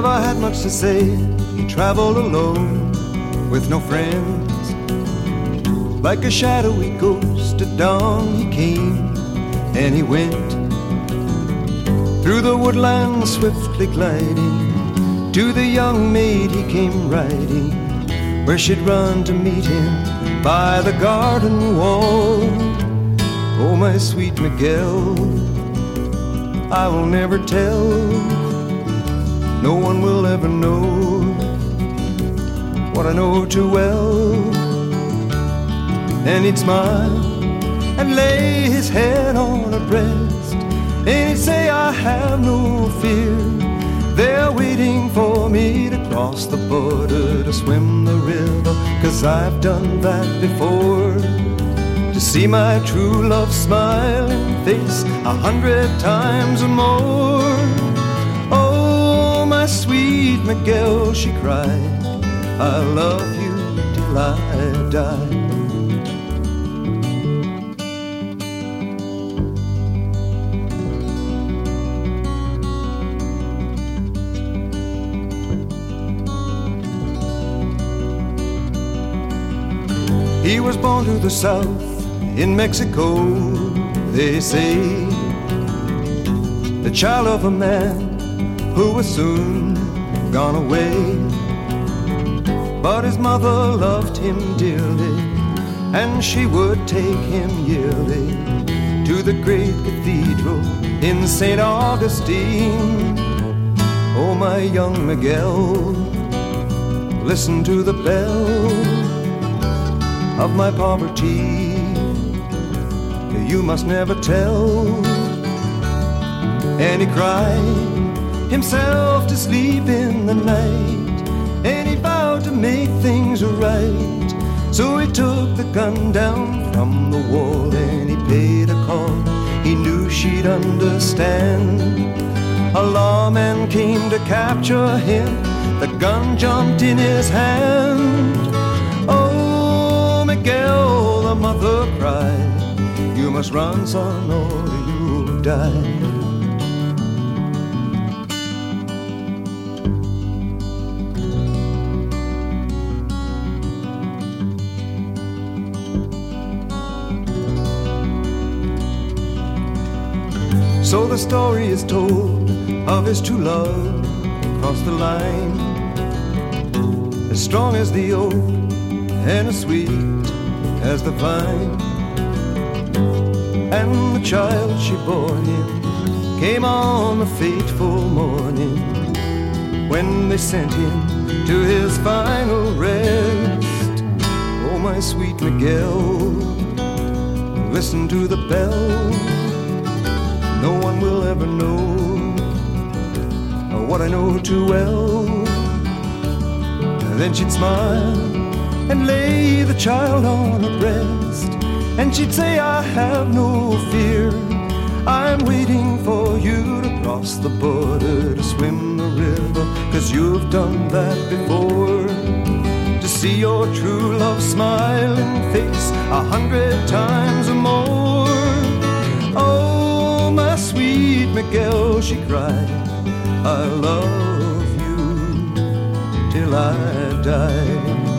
never had much to say. He traveled alone with no friends. Like a shadowy ghost at dawn he came, and he went through the woodland swiftly gliding to the young maid he came riding, where she'd run to meet him by the garden wall. Oh, my sweet Miguel, I will never tell. No one will ever know what I know too well. And he'd smile and lay his head on her breast, and he'd say, I have no fear. They're waiting for me to cross the border to swim the river, 'cause I've done that before. To see my true love's smiling face 100 times or more. Oh, my sweet Miguel, she cried, I love you till I die. He was born to the south in Mexico, they say, the child of a man who was soon gone away. But his mother loved him dearly, and she would take him yearly to the great cathedral in St. Augustine. Oh, my young Miguel, listen to the bell of my poverty, you must never tell. And he cried himself to sleep in the night, and he vowed to make things right. So he took the gun down from the wall, and he paid a call he knew she'd understand. A lawman came to capture him, the gun jumped in his hand. Oh, Miguel, the mother cried, you must run, son, or you'll die. So the story is told of his true love across the line, as strong as the oak and as sweet as the vine. And the child she bore him came on the fateful morning when they sent him to his final rest. Oh, my sweet Miguel, listen to the bell. No one will ever know what I know too well. Then she'd smile and lay the child on her breast, and she'd say, I have no fear. I'm waiting for you to cross the border to swim the river, 'cause you've done that before. To see your true love smiling face 100 times or more. Oh, my sweet Miguel, she cried, I love you till I die.